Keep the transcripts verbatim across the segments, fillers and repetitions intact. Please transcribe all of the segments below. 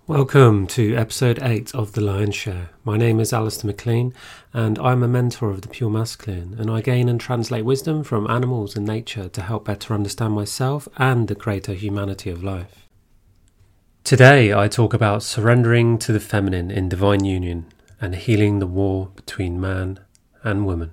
Welcome to episode eight of The Lion's Share. My name is Alistair McLean and I'm a mentor of the Pure Masculine, and I gain and translate wisdom from animals and nature to help better understand myself and the greater humanity of life. Today I talk about surrendering to the feminine in divine union and healing the war between man and woman.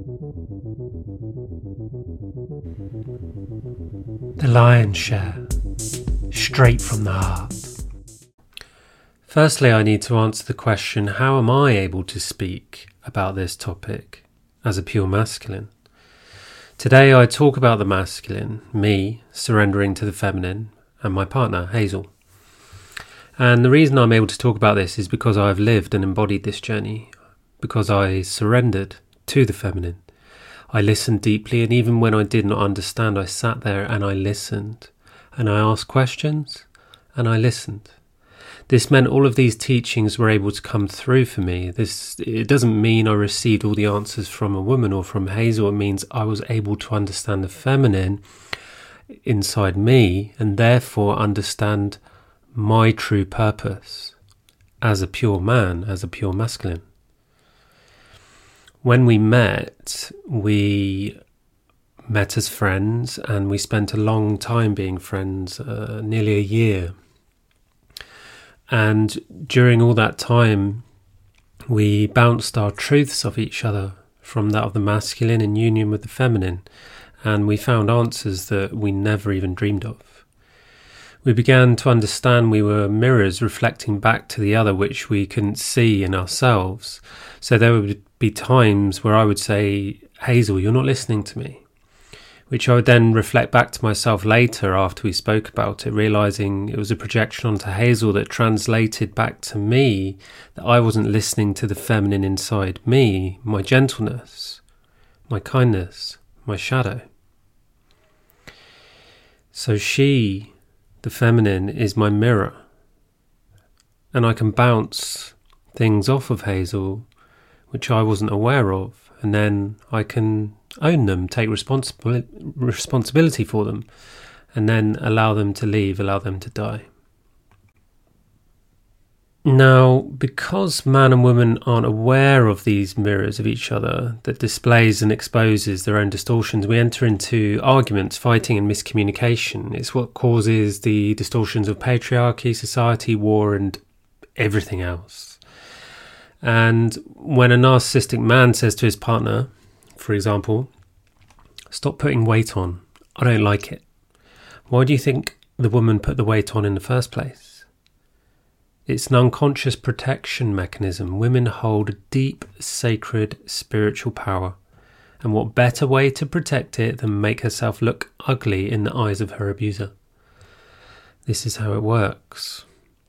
The Lion's Share, straight from the heart. Firstly, I need to answer the question, how am I able to speak about this topic as a pure masculine? Today I talk about the masculine, me, surrendering to the feminine, and my partner, Hazel. And the reason I'm able to talk about this is because I've lived and embodied this journey, because I surrendered to the feminine. I listened deeply, and even when I did not understand, I sat there and I listened, and I asked questions, and I listened. This meant all of these teachings were able to come through for me. This it doesn't mean I received all the answers from a woman or from Hazel. It means I was able to understand the feminine inside me and therefore understand my true purpose as a pure man, as a pure masculine. When we met, we met as friends and we spent a long time being friends, uh, nearly a year. And during all that time, we bounced our truths off each other, from that of the masculine in union with the feminine, and we found answers that we never even dreamed of. We began to understand we were mirrors reflecting back to the other which we couldn't see in ourselves. So there would be times where I would say, "Hazel, you're not listening to me," which I would then reflect back to myself later after we spoke about it, realising it was a projection onto Hazel that translated back to me that I wasn't listening to the feminine inside me, my gentleness, my kindness, my shadow. So she, the feminine, is my mirror, and I can bounce things off of Hazel which I wasn't aware of, and then I can own them, take responsibility responsibility for them, and then allow them to leave, allow them to die. Now, because man and woman aren't aware of these mirrors of each other that displays and exposes their own distortions, we enter into arguments, fighting and miscommunication. It's what causes the distortions of patriarchy, society, war, and everything else. And when a narcissistic man says to his partner, for example, "Stop putting weight on, I don't like it," why do you think the woman put the weight on in the first place? It's an unconscious protection mechanism. Women hold a deep, sacred, spiritual power. And what better way to protect it than make herself look ugly in the eyes of her abuser? This is how it works.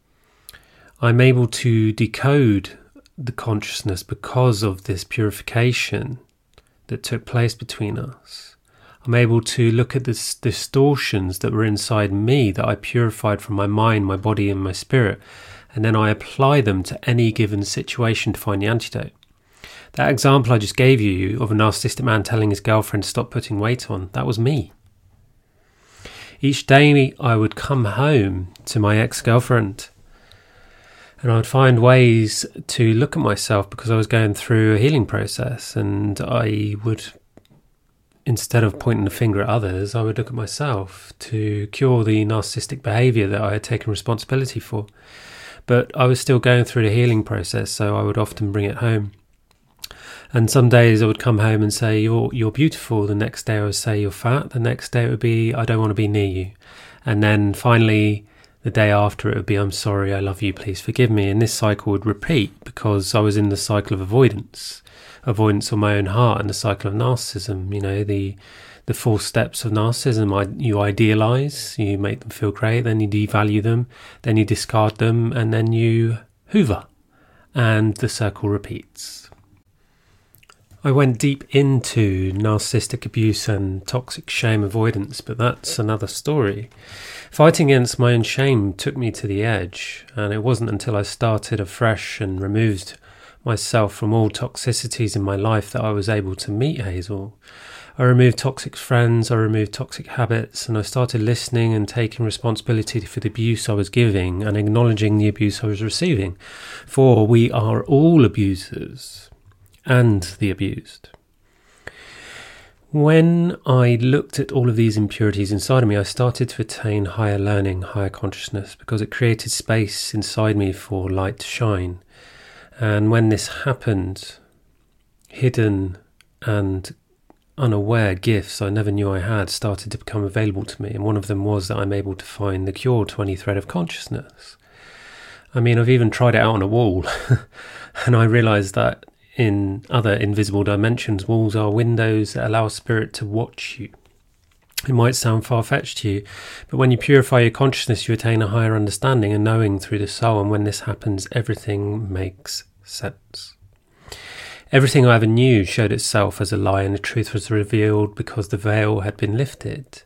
I'm able to decode the consciousness because of this purification that took place between us. I'm able to look at the distortions that were inside me that I purified from my mind, my body and my spirit, and then I apply them to any given situation to find the antidote. That example I just gave you of a narcissistic man telling his girlfriend to stop putting weight on, that was me. Each day I would come home to my ex-girlfriend and I would find ways to look at myself because I was going through a healing process, and I would, instead of pointing the finger at others, I would look at myself to cure the narcissistic behaviour that I had taken responsibility for. But I was still going through the healing process, so I would often bring it home. And some days I would come home and say, you're you're beautiful. The next day I would say, you're fat. The next day it would be, I don't want to be near you. And then finally, the day after it would be, I'm sorry, I love you, please forgive me. And this cycle would repeat because I was in the cycle of avoidance, avoidance of my own heart, and the cycle of narcissism. You know, the the four steps of narcissism. I, you idealize, you make them feel great, then you devalue them, then you discard them, and then you hoover. And the circle repeats. I went deep into narcissistic abuse and toxic shame avoidance, but that's another story. Fighting against my own shame took me to the edge, and it wasn't until I started afresh and removed myself from all toxicities in my life that I was able to meet Hazel. I removed toxic friends, I removed toxic habits, and I started listening and taking responsibility for the abuse I was giving and acknowledging the abuse I was receiving. For we are all abusers and the abused. When I looked at all of these impurities inside of me, I started to attain higher learning, higher consciousness, because it created space inside me for light to shine. And when this happened, hidden and unaware gifts I never knew I had started to become available to me. And one of them was that I'm able to find the cure to any thread of consciousness. I mean, I've even tried it out on a wall, and I realised that in other invisible dimensions, walls are windows that allow spirit to watch you. It might sound far-fetched to you, but when you purify your consciousness, you attain a higher understanding and knowing through the soul, and when this happens, everything makes sense. Everything I ever knew showed itself as a lie, and the truth was revealed because the veil had been lifted.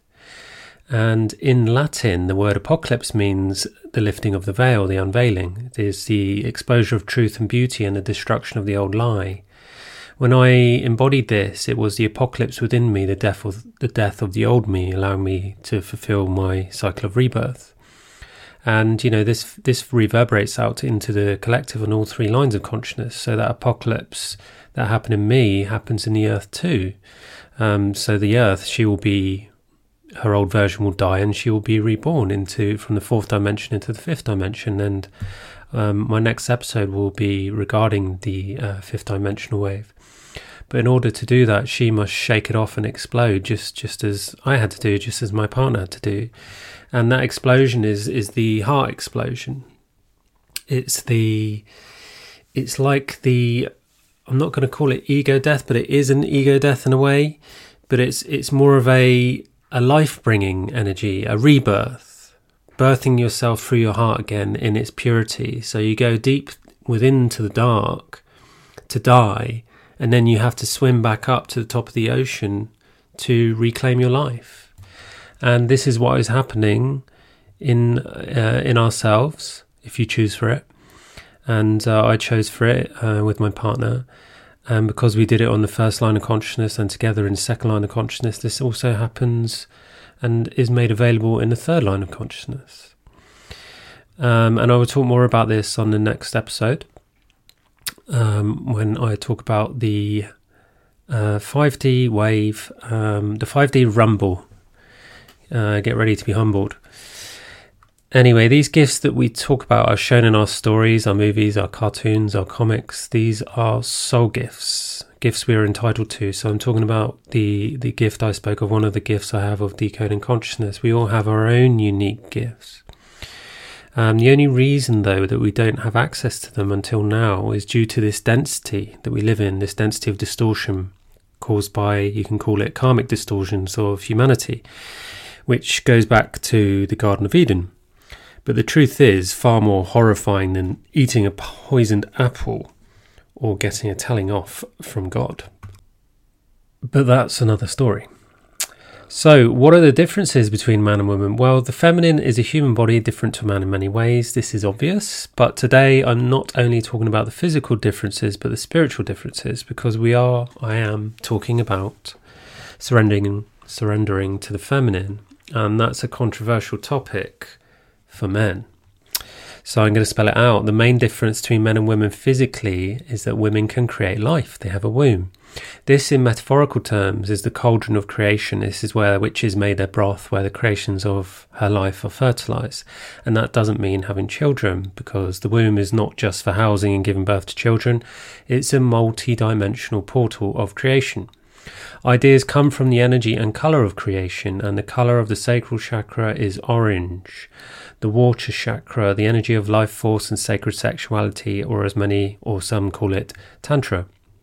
And in Latin, the word apocalypse means the lifting of the veil, the unveiling. It is the exposure of truth and beauty and the destruction of the old lie. When I embodied this, it was the apocalypse within me, the death of the death of the old me, allowing me to fulfill my cycle of rebirth. And, you know, this this reverberates out into the collective on all three lines of consciousness. So that apocalypse that happened in me happens in the earth too. Um, so the earth, she will be... her old version will die and she will be reborn into from the fourth dimension into the fifth dimension. And um, my next episode will be regarding the uh, fifth dimensional wave. But in order to do that, she must shake it off and explode, just just as I had to do, just as my partner had to do. And that explosion is is the heart explosion. It's the it's like the I'm not going to call it ego death, but it is an ego death in a way. But it's it's more of a a life-bringing energy, a rebirth, birthing yourself through your heart again in its purity. So you go deep within to the dark to die, and then you have to swim back up to the top of the ocean to reclaim your life. And this is what is happening in uh, in ourselves, if you choose for it. And uh, I chose for it uh, with my partner. And because we did it on the first line of consciousness and together in the second line of consciousness, this also happens and is made available in the third line of consciousness. Um, and I will talk more about this on the next episode, um, when I talk about the uh, five D wave, um, the five D rumble. Uh, get ready to be humbled. Anyway, these gifts that we talk about are shown in our stories, our movies, our cartoons, our comics. These are soul gifts, gifts we are entitled to. So I'm talking about the, the gift I spoke of, one of the gifts I have of decoding consciousness. We all have our own unique gifts. Um, the only reason, though, that we don't have access to them until now is due to this density that we live in, this density of distortion caused by, you can call it karmic distortions of humanity, which goes back to the Garden of Eden. But the truth is far more horrifying than eating a poisoned apple or getting a telling off from God. But that's another story. So, what are the differences between man and woman? Well, the feminine is a human body different to man in many ways. This is obvious. But today I'm not only talking about the physical differences, but the spiritual differences, because we are, I am, talking about surrendering, surrendering to the feminine. And that's a controversial topic for men. So I'm going to spell it out. The main difference between men and women physically is that women can create life. They have a womb. This, in metaphorical terms, is the cauldron of creation. This is where witches made their broth, where the creations of her life are fertilized. And that doesn't mean having children, because the womb is not just for housing and giving birth to children. It's a multi-dimensional portal of creation. Ideas come from the energy and colour of creation, and the colour of the sacral chakra is orange. The water chakra, the energy of life force and sacred sexuality, or as many or some call it, tantra.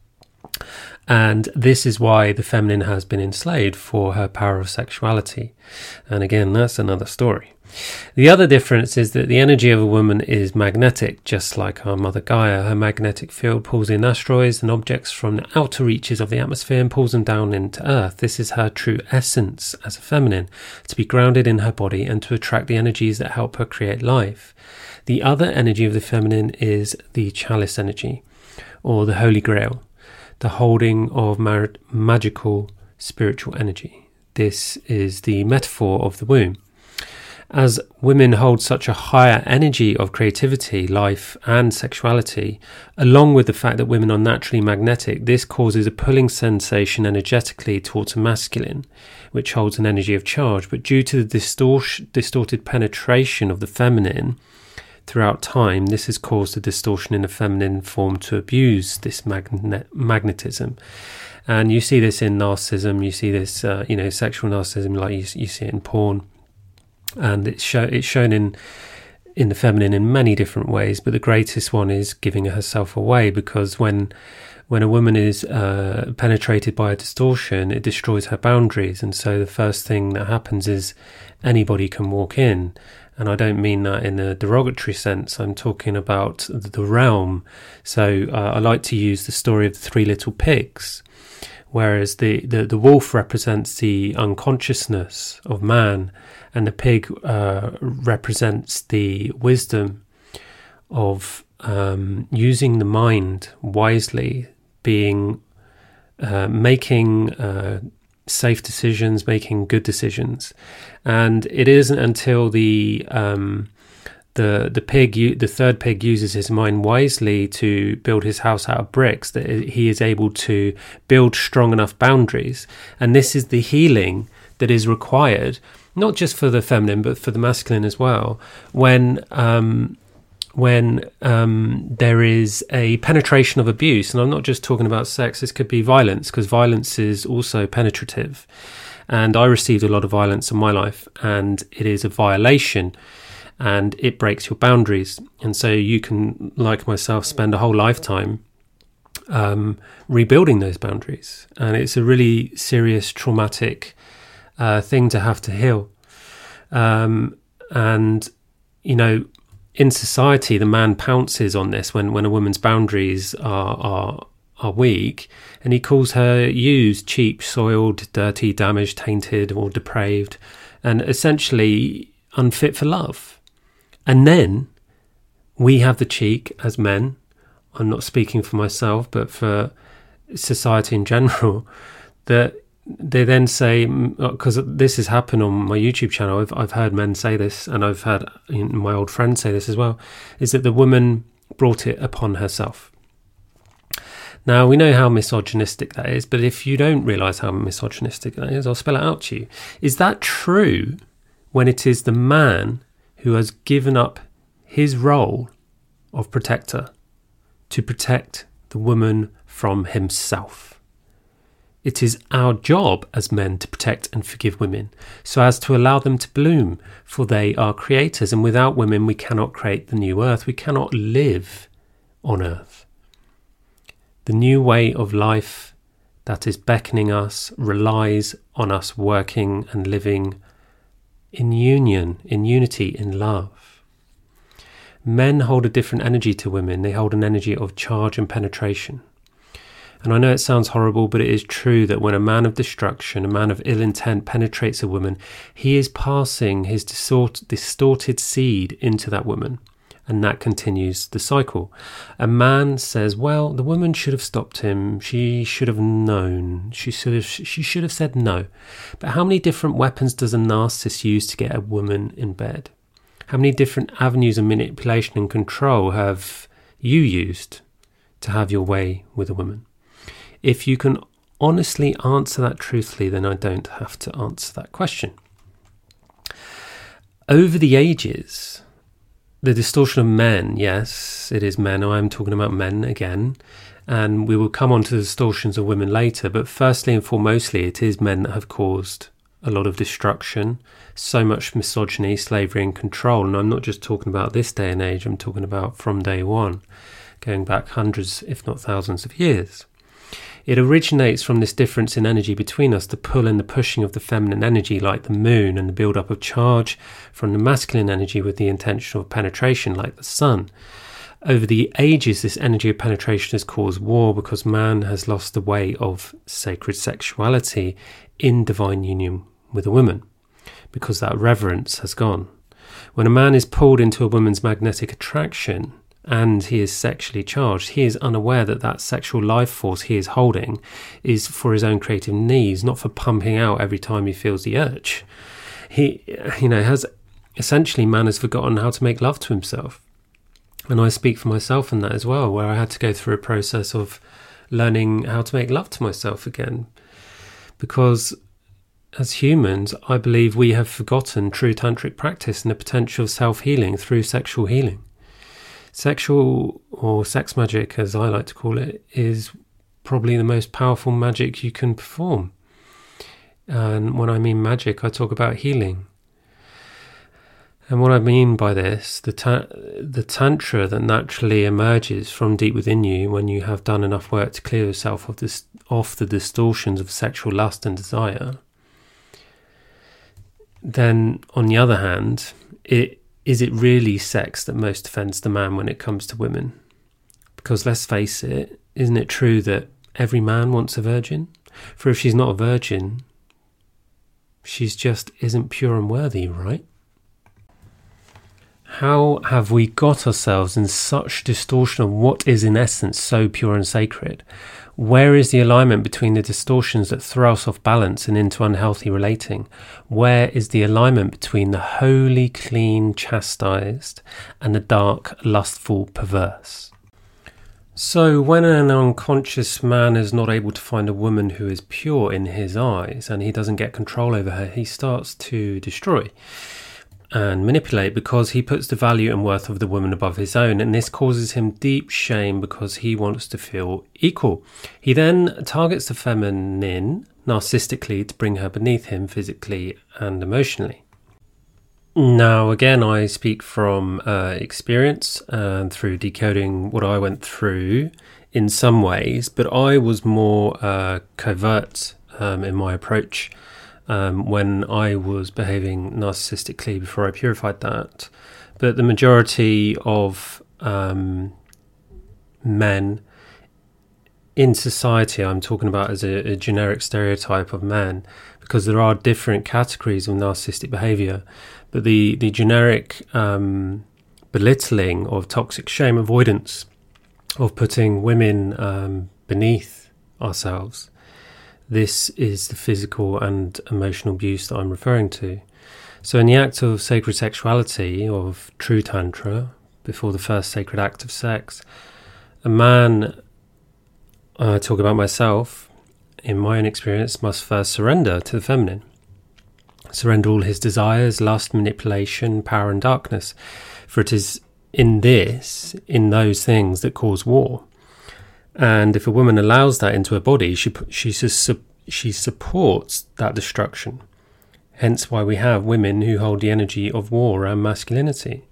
And this is why the feminine has been enslaved, for her power of sexuality. And again, that's another story. The other difference is that the energy of a woman is magnetic, just like our mother Gaia. Her magnetic field pulls in asteroids and objects from the outer reaches of the atmosphere and pulls them down into Earth. This is her true essence as a feminine, to be grounded in her body and to attract the energies that help her create life. The other energy of the feminine is the chalice energy, or the Holy Grail, the holding of mar- magical spiritual energy. This is the metaphor of the womb. As women hold such a higher energy of creativity, life and sexuality, along with the fact that women are naturally magnetic, this causes a pulling sensation energetically towards the masculine, which holds an energy of charge. But due to the distort- distorted penetration of the feminine throughout time, this has caused a distortion in the feminine form to abuse this magne- magnetism. And you see this in narcissism, you see this, uh, you know, sexual narcissism, like you, you see it in porn. And it's, show, it's shown in in the feminine in many different ways, but the greatest one is giving herself away, because when when a woman is uh, penetrated by a distortion, it destroys her boundaries. And so the first thing that happens is anybody can walk in. And I don't mean that in a derogatory sense. I'm talking about the realm. So uh, I like to use the story of the three little pigs, whereas the, the, the wolf represents the unconsciousness of man, and the pig uh, represents the wisdom of um, using the mind wisely, being uh, making uh, safe decisions, making good decisions. And it isn't until the um, the the pig, the third pig, uses his mind wisely to build his house out of bricks that he is able to build strong enough boundaries. And this is the healing that is required, not just for the feminine, but for the masculine as well, when um, when um, there is a penetration of abuse. And I'm not just talking about sex, this could be violence, because violence is also penetrative. And I received a lot of violence in my life, and it is a violation, and it breaks your boundaries. And so you can, like myself, spend a whole lifetime um, rebuilding those boundaries. And it's a really serious, traumatic uh, thing to have to heal. Um, and, you know, in society, the man pounces on this when, when a woman's boundaries are, are are weak, and he calls her used, cheap, soiled, dirty, damaged, tainted, or depraved, and essentially unfit for love. And then we have the cheek as men, I'm not speaking for myself, but for society in general, that they then say, because this has happened on my YouTube channel, I've, I've heard men say this, and I've had my old friends say this as well, is that the woman brought it upon herself. Now, we know how misogynistic that is, but if you don't realise how misogynistic that is, I'll spell it out to you. Is that true when it is the man who has given up his role of protector to protect the woman from himself? It is our job as men to protect and forgive women, so as to allow them to bloom, for they are creators, and without women we cannot create the new earth. We cannot live on earth. The new way of life that is beckoning us relies on us working and living in union, in unity, in love. Men hold a different energy to women. They hold an energy of charge and penetration. And I know it sounds horrible, but it is true that when a man of destruction, a man of ill intent penetrates a woman, he is passing his distort, distorted seed into that woman. And that continues the cycle. A man says, well, the woman should have stopped him. She should have known. She should have, she should have said no. But how many different weapons does a narcissist use to get a woman in bed? How many different avenues of manipulation and control have you used to have your way with a woman? If you can honestly answer that truthfully, then I don't have to answer that question. Over the ages, the distortion of men, yes, it is men. I'm talking about men again. And we will come on to the distortions of women later. But firstly and foremostly, it is men that have caused a lot of destruction, so much misogyny, slavery and control. And I'm not just talking about this day and age. I'm talking about from day one, going back hundreds, if not thousands of years. It originates from this difference in energy between us, the pull and the pushing of the feminine energy like the moon, and the build-up of charge from the masculine energy with the intention of penetration like the sun. Over the ages, this energy of penetration has caused war because man has lost the way of sacred sexuality in divine union with a woman, because that reverence has gone. When a man is pulled into a woman's magnetic attraction, and he is sexually charged, he is unaware that that sexual life force he is holding is for his own creative needs, not for pumping out every time he feels the urge. He, you know, has essentially, man has forgotten how to make love to himself. And I speak for myself in that as well, where I had to go through a process of learning how to make love to myself again. Because as humans, I believe we have forgotten true tantric practice and the potential of self-healing through sexual healing. Sexual, or sex magic as I like to call it, is probably the most powerful magic you can perform. And when I mean magic, I talk about healing. And what I mean by this, the ta- the tantra that naturally emerges from deep within you when you have done enough work to clear yourself of this, off the distortions of sexual lust and desire, then on the other hand, it is it really sex that most offends the man when it comes to women? Because let's face it, isn't it true that every man wants a virgin? For if she's not a virgin, she's just isn't pure and worthy, right? How have we got ourselves in such distortion of what is in essence so pure and sacred? Where is the alignment between the distortions that throw us off balance and into unhealthy relating? Where is the alignment between the holy, clean, chastised and the dark, lustful, perverse? So when an unconscious man is not able to find a woman who is pure in his eyes and he doesn't get control over her, he starts to destroy and manipulate because he puts the value and worth of the woman above his own, and this causes him deep shame because he wants to feel equal. He then targets the feminine narcissistically to bring her beneath him physically and emotionally. Now again, I speak from uh, experience and through decoding what I went through in some ways, but I was more uh, covert um, in my approach Um, when I was behaving narcissistically before I purified that. But the majority of um, men in society, I'm talking about as a, a generic stereotype of men, because there are different categories of narcissistic behavior, but the, the generic um, belittling of toxic shame avoidance, of putting women um, beneath ourselves, this is the physical and emotional abuse that I'm referring to. So in the act of sacred sexuality, of true tantra, before the first sacred act of sex, a man, I uh, talk about myself, in my own experience, must first surrender to the feminine. Surrender all his desires, lust, manipulation, power and darkness. For it is in this, in those things that cause war. And if a woman allows that into her body, she she she supports that destruction. Hence why we have women who hold the energy of war and masculinity.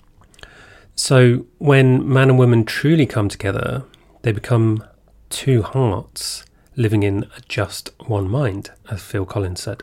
So when man and woman truly come together, they become two hearts living in just one mind, as Phil Collins said.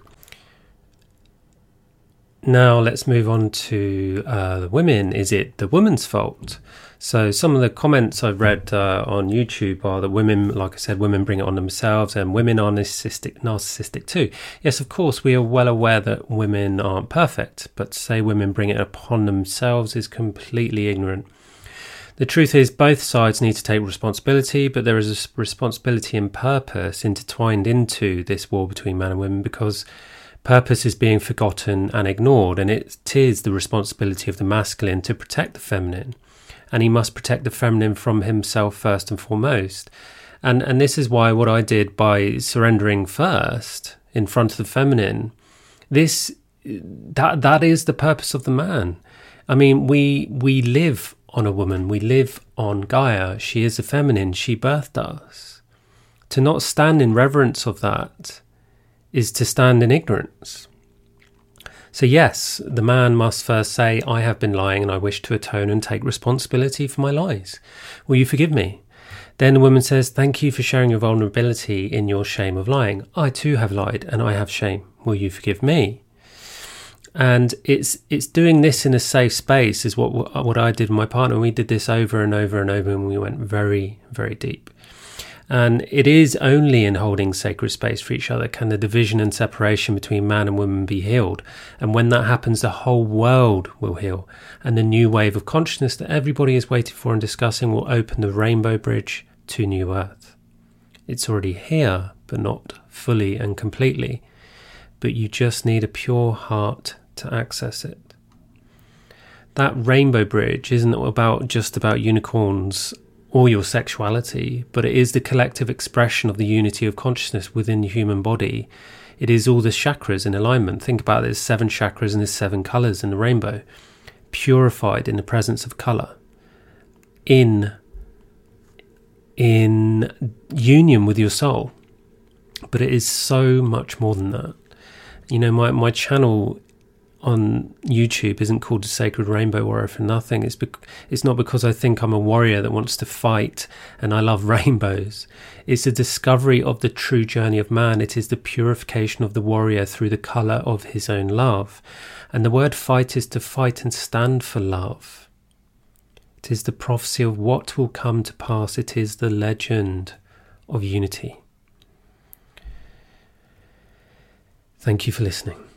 Now let's move on to uh, the women. Is it the woman's fault? So some of the comments I've read uh, on YouTube are that women, like I said, women bring it on themselves and women are narcissistic, narcissistic too. Yes, of course, we are well aware that women aren't perfect, but to say women bring it upon themselves is completely ignorant. The truth is both sides need to take responsibility, but there is a responsibility and purpose intertwined into this war between man and women because purpose is being forgotten and ignored, and it is the responsibility of the masculine to protect the feminine. And he must protect the feminine from himself first and foremost. And and this is why what I did by surrendering first in front of the feminine, this that that is the purpose of the man. I mean, we we live on a woman, we live on Gaia. She is the feminine, she birthed us. To not stand in reverence of that is to stand in ignorance. So yes, the man must first say, I have been lying and I wish to atone and take responsibility for my lies. Will you forgive me? Then the woman says, thank you for sharing your vulnerability in your shame of lying. I too have lied and I have shame. Will you forgive me? And it's it's doing this in a safe space is what what I did with my partner. We did this over and over and over and we went very, very deep. And it is only in holding sacred space for each other can the division and separation between man and woman be healed. And when that happens, the whole world will heal. And the new wave of consciousness that everybody is waiting for and discussing will open the rainbow bridge to New Earth. It's already here, but not fully and completely. But you just need a pure heart to access it. That rainbow bridge isn't about just about unicorns or your sexuality, but it is the collective expression of the unity of consciousness within the human body. It is all the chakras in alignment. Think about it, there's seven chakras and there's seven colours in the rainbow, purified in the presence of colour, in, in union with your soul. But it is so much more than that. You know, my, my channel on YouTube isn't called a Sacred Rainbow Warrior for nothing. It's bec- it's not because I think I'm a warrior that wants to fight and I love rainbows. It's a discovery of the true journey of man. It is the purification of the warrior through the colour of his own love. And the word fight is to fight and stand for love. It is the prophecy of what will come to pass. It is the legend of unity. Thank you for listening.